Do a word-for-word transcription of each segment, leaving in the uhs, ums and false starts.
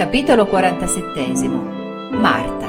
Capitolo quarantasettesimo. Marta.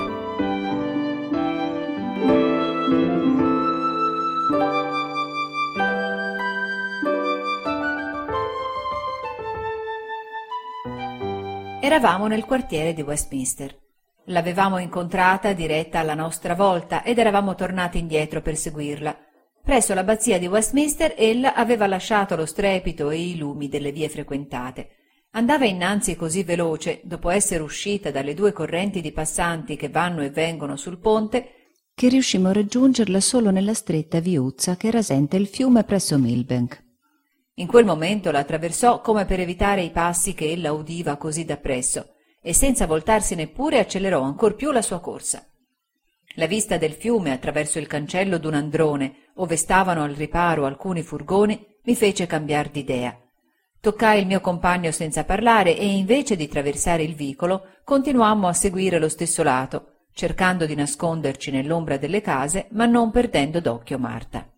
Eravamo nel quartiere di Westminster. L'avevamo incontrata diretta alla nostra volta ed eravamo tornati indietro per seguirla. Presso l'abbazia di Westminster ella aveva lasciato lo strepito e i lumi delle vie frequentate. Andava innanzi così veloce, dopo essere uscita dalle due correnti di passanti che vanno e vengono sul ponte, che riuscimmo a raggiungerla solo nella stretta viuzza che rasenta il fiume presso Millbank. In quel momento la attraversò come per evitare i passi che ella udiva così dappresso e senza voltarsi neppure accelerò ancor più la sua corsa. La vista del fiume attraverso il cancello d'un androne, ove stavano al riparo alcuni furgoni, mi fece cambiar d'idea. Toccai il mio compagno senza parlare e invece di traversare il vicolo continuammo a seguire lo stesso lato, cercando di nasconderci nell'ombra delle case ma non perdendo d'occhio Marta.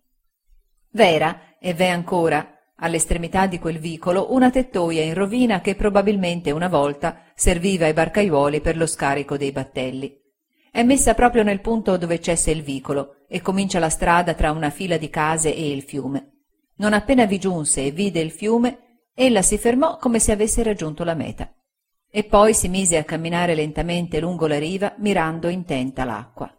V'era, e v'è ancora, all'estremità di quel vicolo una tettoia in rovina che probabilmente una volta serviva ai barcaiuoli per lo scarico dei battelli. È messa proprio nel punto dove cessa il vicolo e comincia la strada tra una fila di case e il fiume. Non appena vi giunse e vide il fiume, ella si fermò come se avesse raggiunto la meta e poi si mise a camminare lentamente lungo la riva mirando intenta l'acqua.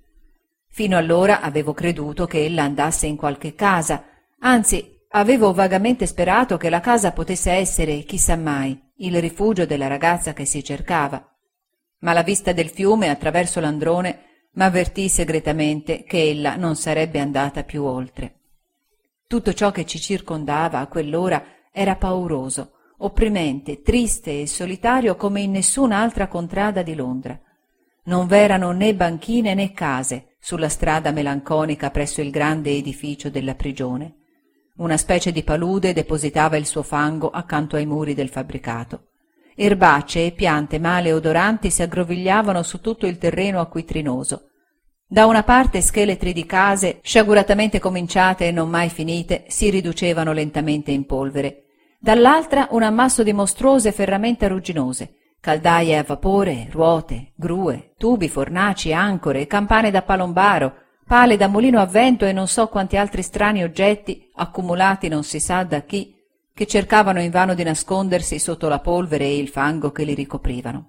Fino allora avevo creduto che ella andasse in qualche casa, anzi avevo vagamente sperato che la casa potesse essere, chissà mai, il rifugio della ragazza che si cercava. Ma la vista del fiume attraverso l'androne m'avvertì segretamente che ella non sarebbe andata più oltre. Tutto ciò che ci circondava a quell'ora era pauroso, opprimente, triste e solitario come in nessun'altra contrada di Londra. Non v'erano né banchine né case sulla strada melanconica presso il grande edificio della prigione. Una specie di palude depositava il suo fango accanto ai muri del fabbricato. Erbacce e piante male odoranti si aggrovigliavano su tutto il terreno acquitrinoso. Da una parte scheletri di case, sciaguratamente cominciate e non mai finite, si riducevano lentamente in polvere. Dall'altra un ammasso di mostruose ferramenta rugginose, caldaie a vapore, ruote, grue, tubi, fornaci, ancore, campane da palombaro, pale da mulino a vento e non so quanti altri strani oggetti, accumulati non si sa da chi, che cercavano invano di nascondersi sotto la polvere e il fango che li ricoprivano.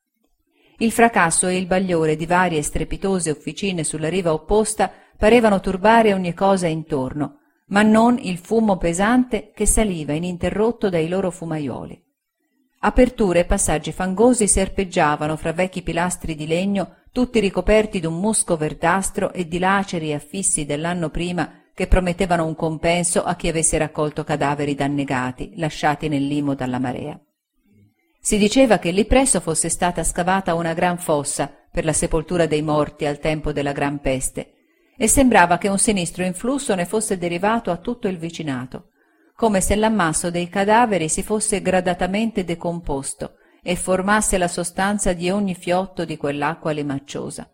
Il fracasso e il bagliore di varie strepitose officine sulla riva opposta parevano turbare ogni cosa intorno, ma non il fumo pesante che saliva ininterrotto dai loro fumaioli. Aperture e passaggi fangosi serpeggiavano fra vecchi pilastri di legno, tutti ricoperti d'un musco verdastro e di laceri affissi dell'anno prima che promettevano un compenso a chi avesse raccolto cadaveri dannegati, lasciati nel limo dalla marea. Si diceva che lì presso fosse stata scavata una gran fossa per la sepoltura dei morti al tempo della Gran Peste, e sembrava che un sinistro influsso ne fosse derivato a tutto il vicinato, come se l'ammasso dei cadaveri si fosse gradatamente decomposto e formasse la sostanza di ogni fiotto di quell'acqua limacciosa.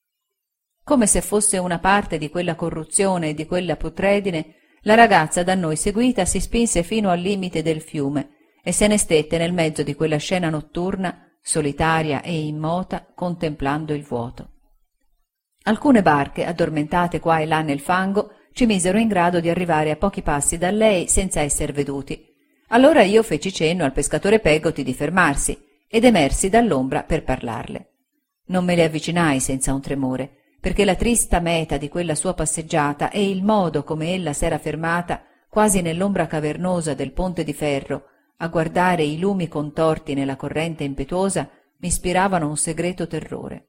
Come se fosse una parte di quella corruzione e di quella putredine, la ragazza da noi seguita si spinse fino al limite del fiume e se ne stette nel mezzo di quella scena notturna, solitaria e immota, contemplando il vuoto. Alcune barche, addormentate qua e là nel fango, ci misero in grado di arrivare a pochi passi da lei senza esser veduti. Allora io feci cenno al pescatore Peggotty di fermarsi ed emersi dall'ombra per parlarle. Non me le avvicinai senza un tremore, perché la trista meta di quella sua passeggiata e il modo come ella s'era fermata, quasi nell'ombra cavernosa del ponte di ferro, a guardare i lumi contorti nella corrente impetuosa, mi ispiravano un segreto terrore.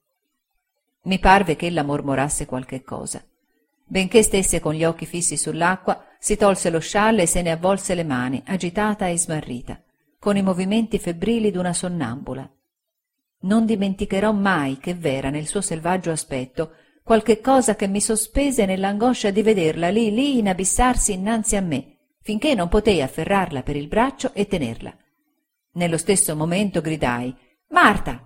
Mi parve che ella mormorasse qualche cosa. Benché stesse con gli occhi fissi sull'acqua, si tolse lo scialle e se ne avvolse le mani, agitata e smarrita, con i movimenti febbrili d'una sonnambula. Non dimenticherò mai che v'era nel suo selvaggio aspetto qualche cosa che mi sospese nell'angoscia di vederla lì lì inabissarsi innanzi a me, finché non potei afferrarla per il braccio e tenerla. Nello stesso momento gridai «Marta!».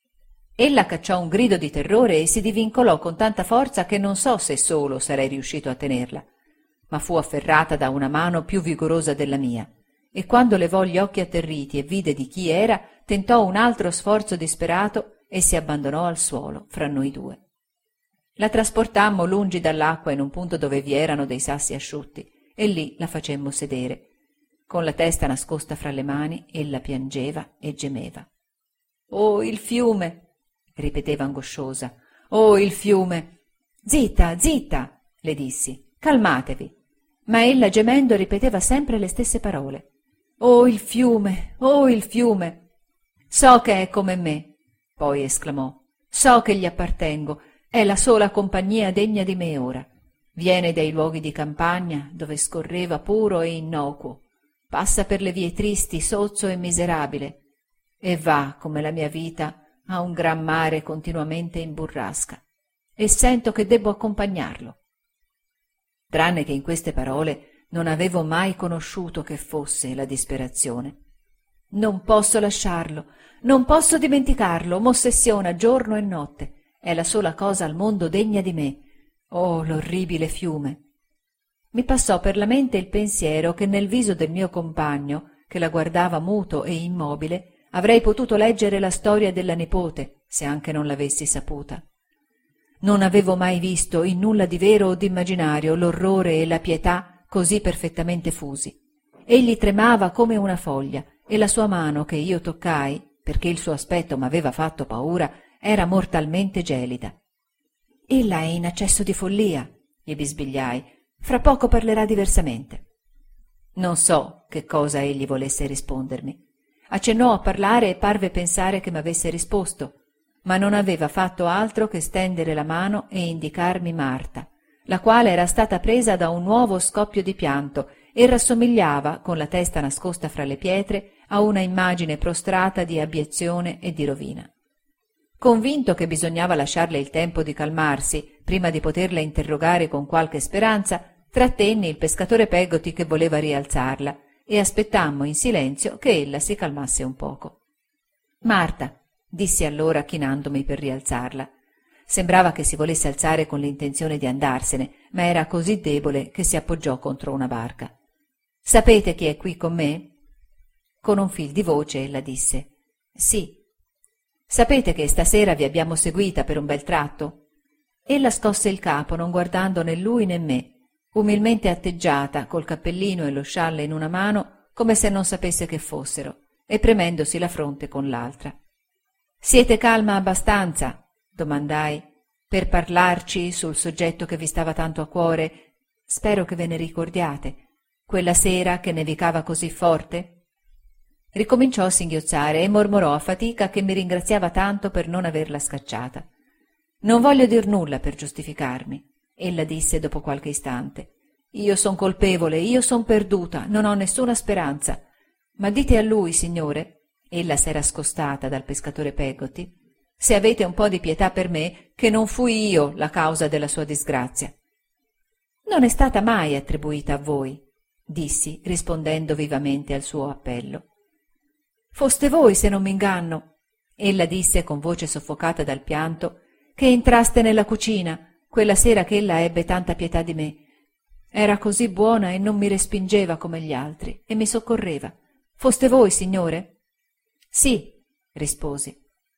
Ella cacciò un grido di terrore e si divincolò con tanta forza che non so se solo sarei riuscito a tenerla, ma fu afferrata da una mano più vigorosa della mia, e quando levò gli occhi atterriti e vide di chi era, tentò un altro sforzo disperato e si abbandonò al suolo fra noi due. La trasportammo lungi dall'acqua in un punto dove vi erano dei sassi asciutti e lì la facemmo sedere. Con la testa nascosta fra le mani, ella piangeva e gemeva. «Oh, il fiume!» ripeteva angosciosa. «Oh, il fiume!» «Zitta, zitta!» le dissi. «Calmatevi!» Ma ella gemendo ripeteva sempre le stesse parole. «Oh, il fiume! Oh, il fiume!» «So che è come me!» poi esclamò. «So che gli appartengo! È la sola compagnia degna di me ora. Viene dai luoghi di campagna dove scorreva puro e innocuo. Passa per le vie tristi, sozzo e miserabile, e va, come la mia vita, a un gran mare continuamente in burrasca. E sento che debbo accompagnarlo». Tranne che in queste parole non avevo mai conosciuto che fosse la disperazione. «Non posso lasciarlo, non posso dimenticarlo, m'ossessiona giorno e notte. È la sola cosa al mondo degna di me. Oh, l'orribile fiume!» Mi passò per la mente il pensiero che nel viso del mio compagno, che la guardava muto e immobile, avrei potuto leggere la storia della nipote, se anche non l'avessi saputa. Non avevo mai visto in nulla di vero o d'immaginario l'orrore e la pietà così perfettamente fusi. Egli tremava come una foglia e la sua mano che io toccai, perché il suo aspetto m'aveva fatto paura, era mortalmente gelida. «Ella è in accesso di follia», gli bisbigliai. «Fra poco parlerà diversamente». Non so che cosa egli volesse rispondermi. Accennò a parlare e parve pensare che m'avesse risposto, ma non aveva fatto altro che stendere la mano e indicarmi Marta, la quale era stata presa da un nuovo scoppio di pianto e rassomigliava, con la testa nascosta fra le pietre, a una immagine prostrata di abiezione e di rovina. Convinto che bisognava lasciarle il tempo di calmarsi prima di poterla interrogare con qualche speranza, trattenni il pescatore Peggotty che voleva rialzarla e aspettammo in silenzio che ella si calmasse un poco. «Marta», dissi allora chinandomi per rialzarla. Sembrava che si volesse alzare con l'intenzione di andarsene, ma era così debole che si appoggiò contro una barca. «Sapete chi è qui con me?» Con un fil di voce ella disse: «Sì». «Sapete che stasera vi abbiamo seguita per un bel tratto?» Ella scosse il capo, non guardando né lui né me, umilmente atteggiata, col cappellino e lo scialle in una mano, come se non sapesse che fossero, e premendosi la fronte con l'altra. «Siete calma abbastanza?» domandai, «per parlarci sul soggetto che vi stava tanto a cuore? Spero che ve ne ricordiate. Quella sera che nevicava così forte?» Ricominciò a singhiozzare e mormorò a fatica che mi ringraziava tanto per non averla scacciata. «Non voglio dir nulla per giustificarmi», ella disse dopo qualche istante. «Io son colpevole, io son perduta, non ho nessuna speranza. Ma dite a lui, signore», ella s'era scostata dal pescatore Peggotty, «se avete un po' di pietà per me, che non fui io la causa della sua disgrazia». «Non è stata mai attribuita a voi», dissi, rispondendo vivamente al suo appello. «Foste voi, se non m'inganno», ella disse con voce soffocata dal pianto, «che entraste nella cucina quella sera che ella ebbe tanta pietà di me. Era così buona e non mi respingeva come gli altri e mi soccorreva. Foste voi, signore?» «Sì», risposi.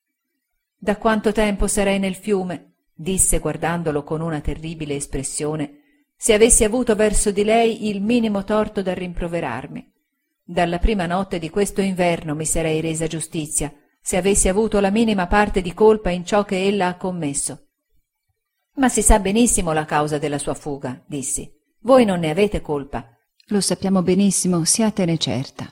«Da quanto tempo sarei nel fiume?» disse guardandolo con una terribile espressione, «se avessi avuto verso di lei il minimo torto da rimproverarmi. Dalla prima notte di questo inverno mi sarei resa giustizia, se avessi avuto la minima parte di colpa in ciò che ella ha commesso». «Ma si sa benissimo la causa della sua fuga», dissi. «Voi non ne avete colpa». «Lo sappiamo benissimo, siatene certa».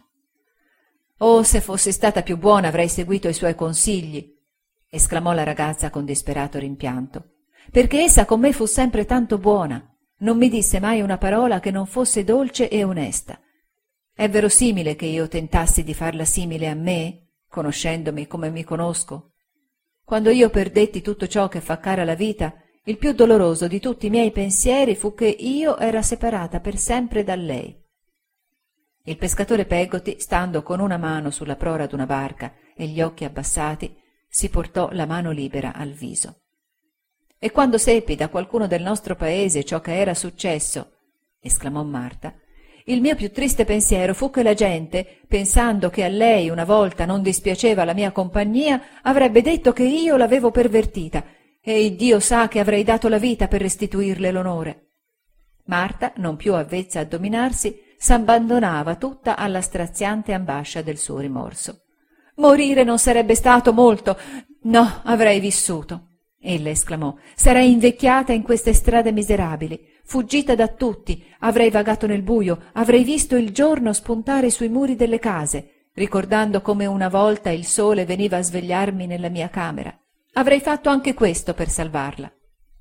«Oh, se fossi stata più buona avrei seguito i suoi consigli», esclamò la ragazza con disperato rimpianto, «perché essa con me fu sempre tanto buona, non mi disse mai una parola che non fosse dolce e onesta. È verosimile che io tentassi di farla simile a me, conoscendomi come mi conosco? Quando io perdetti tutto ciò che fa cara la vita, il più doloroso di tutti i miei pensieri fu che io era separata per sempre da lei». Il pescatore Peggotty, stando con una mano sulla prora d'una barca e gli occhi abbassati, si portò la mano libera al viso. «E quando seppi da qualcuno del nostro paese ciò che era successo», esclamò Marta, Il mio più triste pensiero fu che la gente, pensando che a lei una volta non dispiaceva la mia compagnia, avrebbe detto che io l'avevo pervertita, e Dio sa che avrei dato la vita per restituirle l'onore. Marta, non più avvezza a dominarsi, s'abbandonava tutta alla straziante ambascia del suo rimorso. «Morire non sarebbe stato molto, no, avrei vissuto!» Ella esclamò. «Sarei invecchiata in queste strade miserabili, fuggita da tutti, avrei vagato nel buio, avrei visto il giorno spuntare sui muri delle case, ricordando come una volta il sole veniva a svegliarmi nella mia camera. Avrei fatto anche questo per salvarla».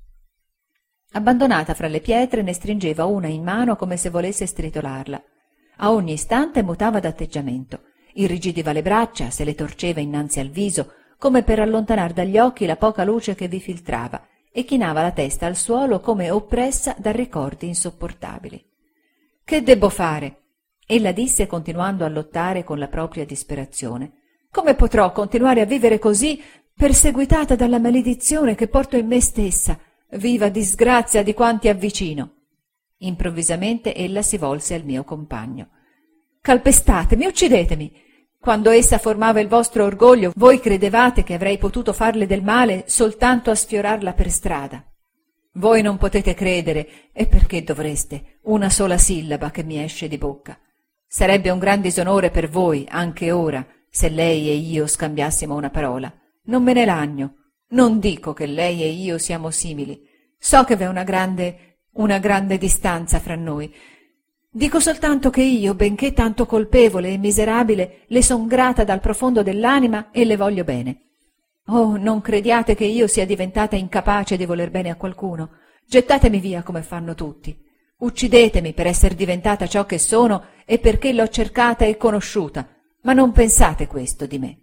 Abbandonata fra le pietre, ne stringeva una in mano come se volesse stritolarla. A ogni istante mutava d'atteggiamento, irrigidiva le braccia, se le torceva innanzi al viso, come per allontanar dagli occhi la poca luce che vi filtrava, e chinava la testa al suolo come oppressa da ricordi insopportabili. «Che debbo fare?» Ella disse, continuando a lottare con la propria disperazione. «Come potrò continuare a vivere così, perseguitata dalla maledizione che porto in me stessa? Viva disgrazia di quanti avvicino!» Improvvisamente ella si volse al mio compagno. «Calpestatemi, uccidetemi! Quando essa formava il vostro orgoglio, voi credevate che avrei potuto farle del male soltanto a sfiorarla per strada. Voi non potete credere, e perché dovreste, una sola sillaba che mi esce di bocca. Sarebbe un gran disonore per voi, anche ora, se lei e io scambiassimo una parola. Non me ne lagno. Non dico che lei e io siamo simili. So che v'è una grande, una grande distanza fra noi. Dico soltanto che io, benché tanto colpevole e miserabile, le son grata dal profondo dell'anima e le voglio bene. Oh, non crediate che io sia diventata incapace di voler bene a qualcuno. Gettatemi via come fanno tutti. Uccidetemi per essere diventata ciò che sono e perché l'ho cercata e conosciuta, ma non pensate questo di me».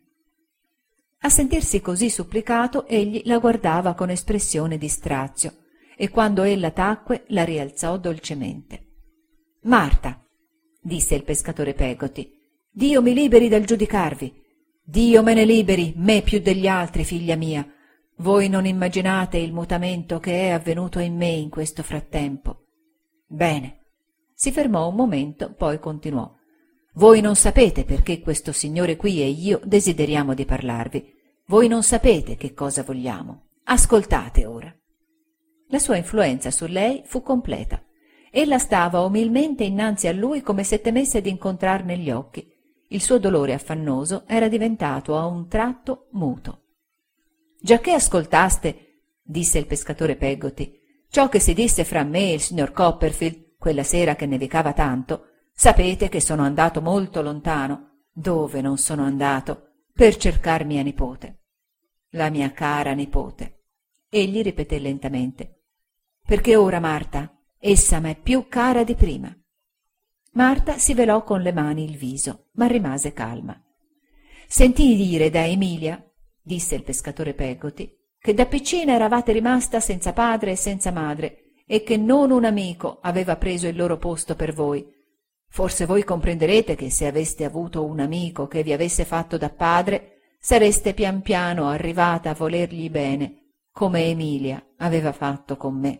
A sentirsi così supplicato, egli la guardava con espressione di strazio, e quando ella tacque la rialzò dolcemente. «Marta», disse il pescatore Peggotty, «Dio mi liberi dal giudicarvi. Dio me ne liberi, me più degli altri, figlia mia. Voi non immaginate il mutamento che è avvenuto in me in questo frattempo. Bene». Si fermò un momento, poi continuò. «Voi non sapete perché questo signore qui e io desideriamo di parlarvi. Voi non sapete che cosa vogliamo. Ascoltate ora». La sua influenza su lei fu completa. Ella stava umilmente innanzi a lui come se temesse di incontrarne gli occhi. Il suo dolore affannoso era diventato a un tratto muto. «Giacché ascoltaste», disse il pescatore Peggotty, «ciò che si disse fra me e il signor Copperfield quella sera che nevicava tanto, sapete che sono andato molto lontano. Dove non sono andato? Per cercar mia nipote. La mia cara nipote». Egli ripeté lentamente. «Perché ora, Marta, essa m'è più cara di prima». Marta si velò con le mani il viso, ma rimase calma. «Sentii dire da Emilia», disse il pescatore Peggotty, «che da piccina eravate rimasta senza padre e senza madre, e che non un amico aveva preso il loro posto per voi. Forse voi comprenderete che se aveste avuto un amico che vi avesse fatto da padre, sareste pian piano arrivata a volergli bene, come Emilia aveva fatto con me».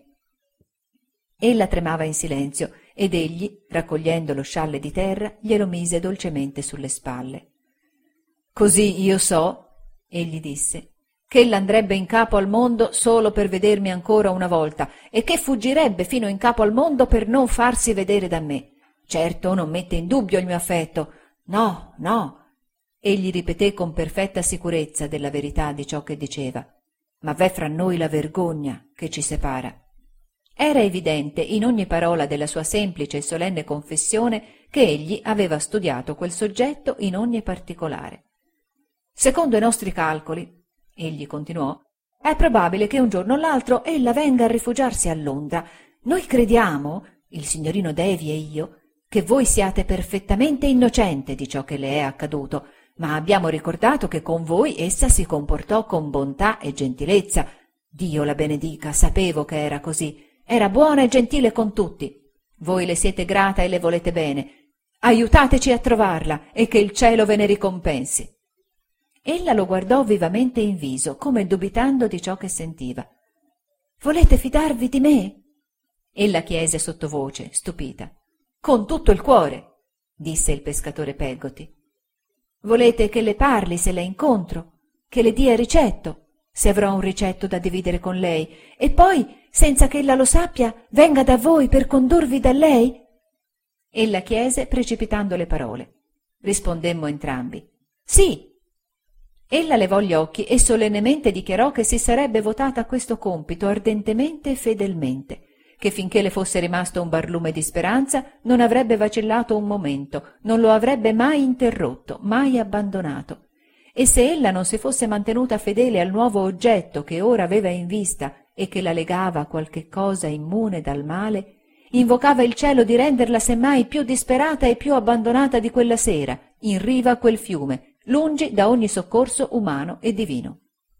Ella tremava in silenzio ed egli, raccogliendo lo scialle di terra, glielo mise dolcemente sulle spalle. «Così io so», egli disse, «che ella andrebbe in capo al mondo solo per vedermi ancora una volta e che fuggirebbe fino in capo al mondo per non farsi vedere da me. Certo non mette in dubbio il mio affetto. No, no», egli ripeté con perfetta sicurezza della verità di ciò che diceva, «ma v'è fra noi la vergogna che ci separa». Era evidente in ogni parola della sua semplice e solenne confessione che egli aveva studiato quel soggetto in ogni particolare. «Secondo i nostri calcoli», egli continuò, «è probabile che un giorno o l'altro ella venga a rifugiarsi a Londra. Noi crediamo, il signorino Davy e io, che voi siate perfettamente innocente di ciò che le è accaduto, ma abbiamo ricordato che con voi essa si comportò con bontà e gentilezza. Dio la benedica, sapevo che era così. Era buona e gentile con tutti. Voi le siete grata e le volete bene. Aiutateci a trovarla e che il cielo ve ne ricompensi». Ella lo guardò vivamente in viso, come dubitando di ciò che sentiva. «Volete fidarvi di me?» Ella chiese sottovoce, stupita. Con tutto il cuore, disse il pescatore Peggotty. Volete che le parli se la incontro? Che le dia ricetto, se avrò un ricetto da dividere con lei, e poi, senza che ella lo sappia, venga da voi per condurvi da lei? Ella chiese, precipitando le parole. Rispondemmo entrambi. Sì. Ella levò gli occhi e solennemente dichiarò che si sarebbe votata a questo compito ardentemente e fedelmente, che finché le fosse rimasto un barlume di speranza non avrebbe vacillato un momento, non lo avrebbe mai interrotto, mai abbandonato. E se ella non si fosse mantenuta fedele al nuovo oggetto che ora aveva in vista e che la legava a qualche cosa immune dal male, invocava il cielo di renderla semmai più disperata e più abbandonata di quella sera, in riva a quel fiume, lungi da ogni soccorso umano e divino.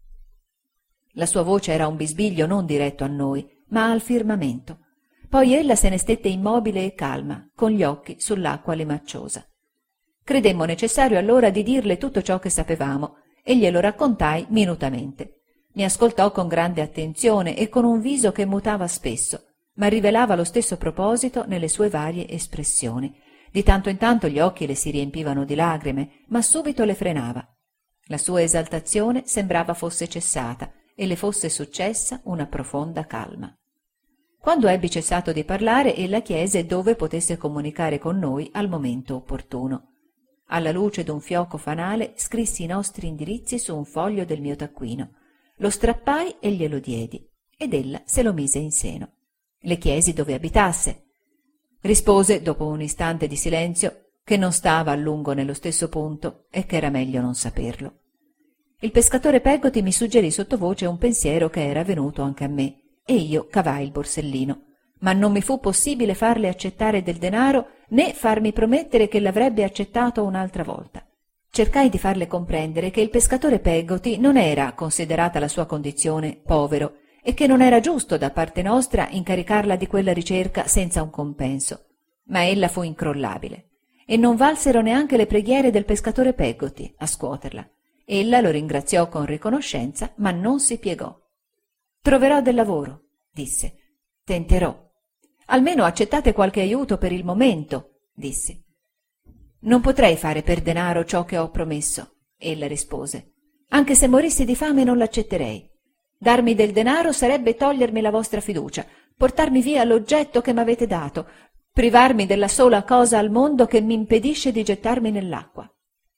La sua voce era un bisbiglio non diretto a noi, ma al firmamento. Poi ella se ne stette immobile e calma, con gli occhi sull'acqua limacciosa. Credemmo necessario allora di dirle tutto ciò che sapevamo, e glielo raccontai minutamente. Mi ascoltò con grande attenzione e con un viso che mutava spesso, ma rivelava lo stesso proposito nelle sue varie espressioni. Di tanto in tanto gli occhi le si riempivano di lagrime, ma subito le frenava. La sua esaltazione sembrava fosse cessata e le fosse successa una profonda calma. Quando ebbi cessato di parlare, ella chiese dove potesse comunicare con noi al momento opportuno. Alla luce d'un fioco fanale scrissi i nostri indirizzi su un foglio del mio taccuino. Lo strappai e glielo diedi, ed ella se lo mise in seno. Le chiesi dove abitasse. Rispose, dopo un istante di silenzio, che non stava a lungo nello stesso punto e che era meglio non saperlo. Il pescatore Peggotty mi suggerì sottovoce un pensiero che era venuto anche a me, e io cavai il borsellino, ma non mi fu possibile farle accettare del denaro né farmi promettere che l'avrebbe accettato un'altra volta. Cercai di farle comprendere che il pescatore Peggotty non era, considerata la sua condizione, povero, e che non era giusto da parte nostra incaricarla di quella ricerca senza un compenso. Ma ella fu incrollabile, e non valsero neanche le preghiere del pescatore Peggotty a scuoterla. Ella lo ringraziò con riconoscenza, ma non si piegò. «Troverò del lavoro», disse. «Tenterò. Almeno accettate qualche aiuto per il momento», dissi. «Non potrei fare per denaro ciò che ho promesso», ella rispose. «Anche se morissi di fame non l'accetterei. Darmi del denaro sarebbe togliermi la vostra fiducia, portarmi via l'oggetto che m'avete dato, privarmi della sola cosa al mondo che mi impedisce di gettarmi nell'acqua.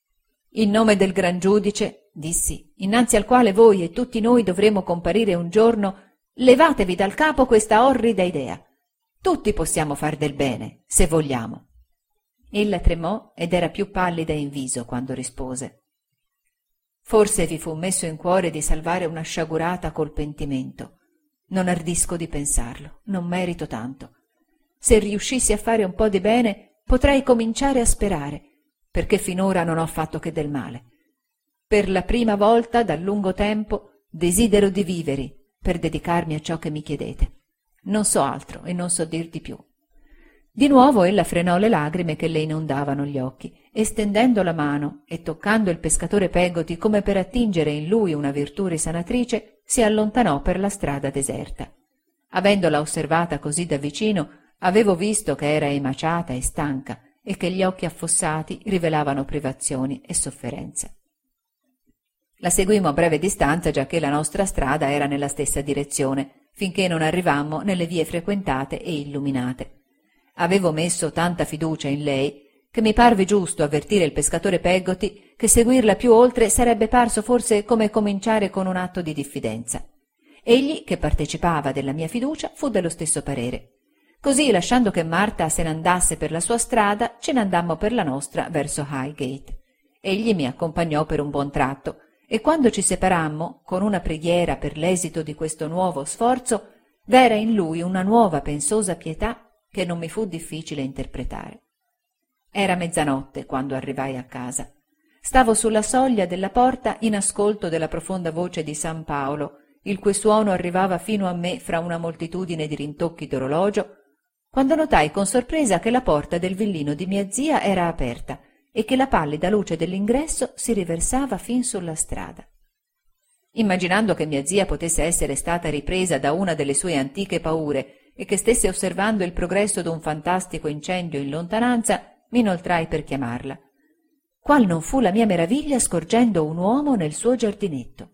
In nome del Gran Giudice, dissi, innanzi al quale voi e tutti noi dovremo comparire un giorno, levatevi dal capo questa orrida idea. Tutti possiamo far del bene, se vogliamo». Ella tremò ed era più pallida in viso quando rispose. «Forse vi fu messo in cuore di salvare una sciagurata col pentimento. Non ardisco di pensarlo, non merito tanto. Se riuscissi a fare un po' di bene, potrei cominciare a sperare, perché finora non ho fatto che del male. Per la prima volta da lungo tempo desidero di vivere per dedicarmi a ciò che mi chiedete. Non so altro e non so dir di più». Di nuovo ella frenò le lagrime che le inondavano gli occhi e, stendendo la mano e toccando il pescatore Peggotty come per attingere in lui una virtù risanatrice, si allontanò per la strada deserta. Avendola osservata così da vicino, avevo visto che era emaciata e stanca e che gli occhi affossati rivelavano privazioni e sofferenza. La seguimmo a breve distanza, giacché la nostra strada era nella stessa direzione, finché non arrivammo nelle vie frequentate e illuminate. Avevo messo tanta fiducia in lei che mi parve giusto avvertire il pescatore Peggotty che seguirla più oltre sarebbe parso forse come cominciare con un atto di diffidenza. Egli, che partecipava della mia fiducia, fu dello stesso parere. Così, lasciando che Marta se ne andasse per la sua strada, ce ne andammo per la nostra verso Highgate. Egli mi accompagnò per un buon tratto e quando ci separammo, con una preghiera per l'esito di questo nuovo sforzo, v'era in lui una nuova pensosa pietà che non mi fu difficile interpretare. Era mezzanotte quando arrivai a casa. Stavo sulla soglia della porta in ascolto della profonda voce di San Paolo, il cui suono arrivava fino a me fra una moltitudine di rintocchi d'orologio, quando notai con sorpresa che la porta del villino di mia zia era aperta e che la pallida luce dell'ingresso si riversava fin sulla strada. Immaginando che mia zia potesse essere stata ripresa da una delle sue antiche paure e che stesse osservando il progresso d'un fantastico incendio in lontananza, m'inoltrai per chiamarla. Qual non fu la mia meraviglia scorgendo un uomo nel suo giardinetto.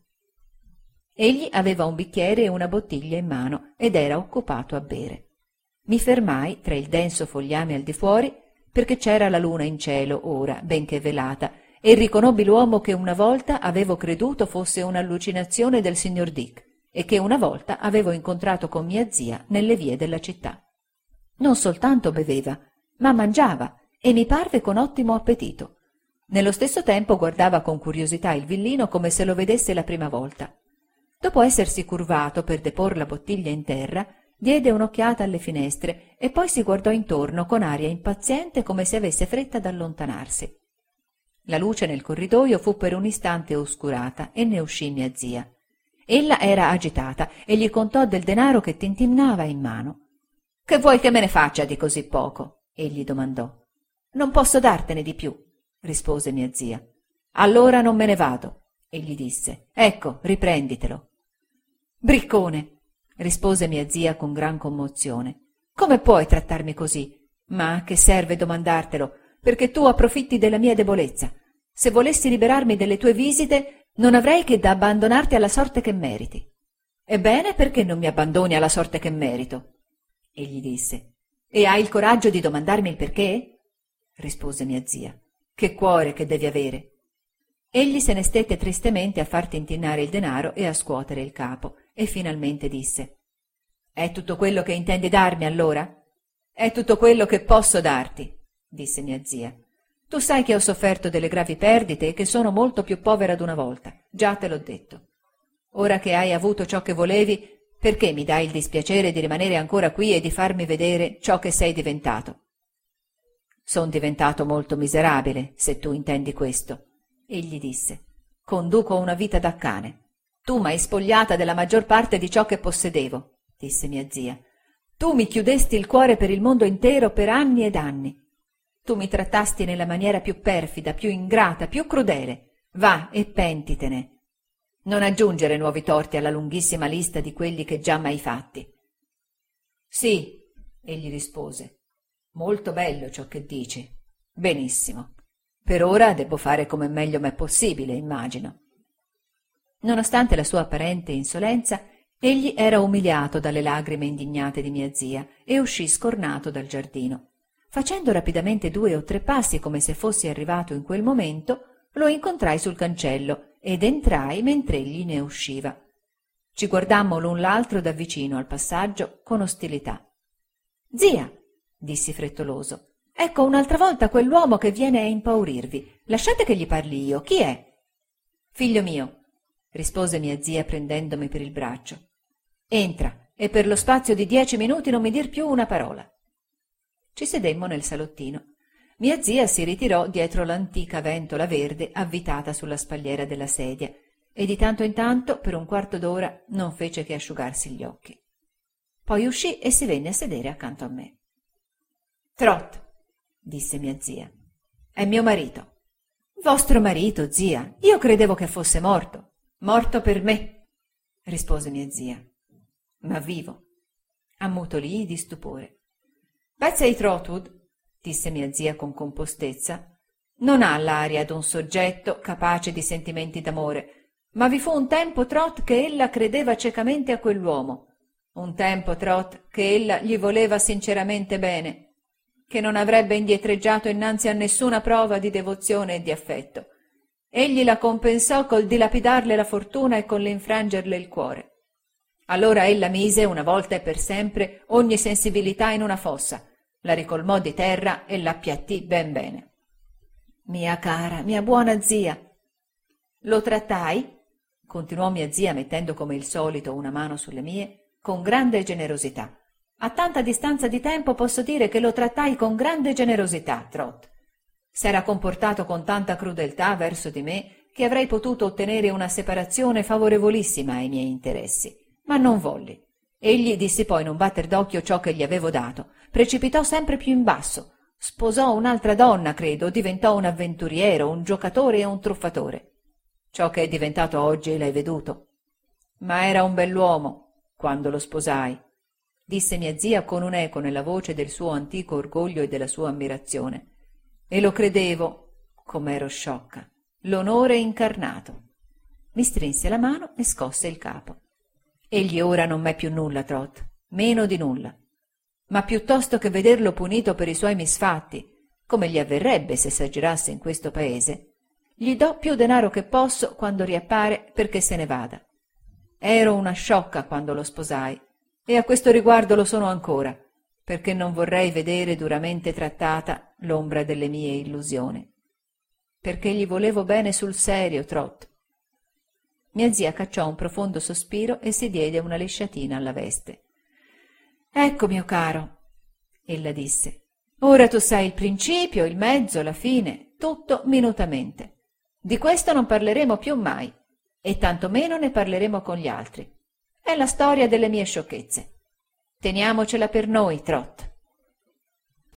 Egli aveva un bicchiere e una bottiglia in mano ed era occupato a bere. Mi fermai tra il denso fogliame al di fuori, perché c'era la luna in cielo ora, benché velata, e riconobbi l'uomo che una volta avevo creduto fosse un'allucinazione del signor Dick e che una volta avevo incontrato con mia zia nelle vie della città. Non soltanto beveva, ma mangiava e mi parve con ottimo appetito. Nello stesso tempo guardava con curiosità il villino come se lo vedesse la prima volta. Dopo essersi curvato per depor la bottiglia in terra, diede un'occhiata alle finestre e poi si guardò intorno con aria impaziente come se avesse fretta d'allontanarsi. La luce nel corridoio fu per un istante oscurata e ne uscì mia zia. Ella era agitata e gli contò del denaro che tintinnava in mano. «Che vuoi che me ne faccia di così poco?» egli domandò. «Non posso dartene di più», rispose mia zia. «Allora non me ne vado», egli disse. «Ecco, riprenditelo». «Briccone», rispose mia zia con gran commozione. «Come puoi trattarmi così? Ma che serve domandartelo? Perché tu approfitti della mia debolezza. Se volessi liberarmi delle tue visite, non avrei che da abbandonarti alla sorte che meriti». «Ebbene, perché non mi abbandoni alla sorte che merito?» egli disse. «E hai il coraggio di domandarmi il perché?» rispose mia zia. «Che cuore che devi avere!» Egli se ne stette tristemente a far tintinnare il denaro e a scuotere il capo, e finalmente disse: «È tutto quello che intendi darmi, allora?» «È tutto quello che posso darti», disse mia zia. «Tu sai che ho sofferto delle gravi perdite e che sono molto più povera d'una volta, già te l'ho detto. Ora che hai avuto ciò che volevi, perché mi dai il dispiacere di rimanere ancora qui e di farmi vedere ciò che sei diventato?» «Son diventato molto miserabile, se tu intendi questo», egli disse. «Conduco una vita da cane. Tu m'hai spogliata della maggior parte di ciò che possedevo», disse mia zia. «Tu mi chiudesti il cuore per il mondo intero per anni ed anni. Tu mi trattasti nella maniera più perfida, più ingrata, più crudele. Va e pentitene. Non aggiungere nuovi torti alla lunghissima lista di quelli che già m'hai fatti». «Sì», egli rispose. «Molto bello ciò che dici. Benissimo. Per ora debbo fare come meglio m'è possibile, immagino». Nonostante la sua apparente insolenza, egli era umiliato dalle lagrime indignate di mia zia e uscì scornato dal giardino. Facendo rapidamente due o tre passi come se fossi arrivato in quel momento, lo incontrai sul cancello ed entrai mentre egli ne usciva. Ci guardammo l'un l'altro da vicino al passaggio con ostilità. «Zia», dissi frettoloso, «ecco un'altra volta quell'uomo che viene a impaurirvi. Lasciate che gli parli io. Chi è?» «Figlio mio», rispose mia zia prendendomi per il braccio. «Entra e per lo spazio di dieci minuti non mi dir più una parola». Ci sedemmo nel salottino. Mia zia si ritirò dietro l'antica ventola verde avvitata sulla spalliera della sedia e di tanto in tanto per un quarto d'ora non fece che asciugarsi gli occhi. Poi uscì e si venne a sedere accanto a me. «Trot», disse mia zia, «è mio marito». «Vostro marito, zia? Io credevo che fosse morto». «Morto per me», rispose mia zia. «Ma vivo». Ammutolii di stupore. «Betsy Trotwood», disse mia zia con compostezza, «non ha l'aria d'un soggetto capace di sentimenti d'amore, ma vi fu un tempo, Trot, che ella credeva ciecamente a quell'uomo, un tempo, Trot, che ella gli voleva sinceramente bene, che non avrebbe indietreggiato innanzi a nessuna prova di devozione e di affetto. Egli la compensò col dilapidarle la fortuna e con l'infrangerle il cuore. Allora ella mise, una volta e per sempre, ogni sensibilità in una fossa, la ricolmò di terra e l'appiattì ben bene. Mia cara, mia buona zia, lo trattai, continuò mia zia mettendo come il solito una mano sulle mie, con grande generosità. A tanta distanza di tempo posso dire che lo trattai con grande generosità, Trot. S'era comportato con tanta crudeltà verso di me che avrei potuto ottenere una separazione favorevolissima ai miei interessi, ma non volli. Egli dissipò in un batter d'occhio ciò che gli avevo dato, precipitò sempre più in basso, sposò un'altra donna, credo, diventò un avventuriero, un giocatore e un truffatore. Ciò che è diventato oggi l'hai veduto. Ma era un bell'uomo quando lo sposai. disse mia zia con un'eco nella voce del suo antico orgoglio e della sua ammirazione. E lo credevo, com'ero sciocca. L'onore incarnato. Mi strinse la mano e scosse il capo. Egli ora non m'è più nulla, Trot, meno di nulla. Ma piuttosto che vederlo punito per i suoi misfatti, come gli avverrebbe se s'aggirasse in questo paese, gli do più denaro che posso quando riappare perché se ne vada. Ero una sciocca quando lo sposai, e a questo riguardo lo sono ancora, perché non vorrei vedere duramente trattata l'ombra delle mie illusioni. Perché gli volevo bene sul serio, Trot. Mia zia cacciò un profondo sospiro e si diede una lisciatina alla veste. «Ecco, mio caro», ella disse, «ora tu sai il principio, il mezzo, la fine, tutto minutamente. Di questo non parleremo più mai, e tanto meno ne parleremo con gli altri. È la storia delle mie sciocchezze. Teniamocela per noi, Trot.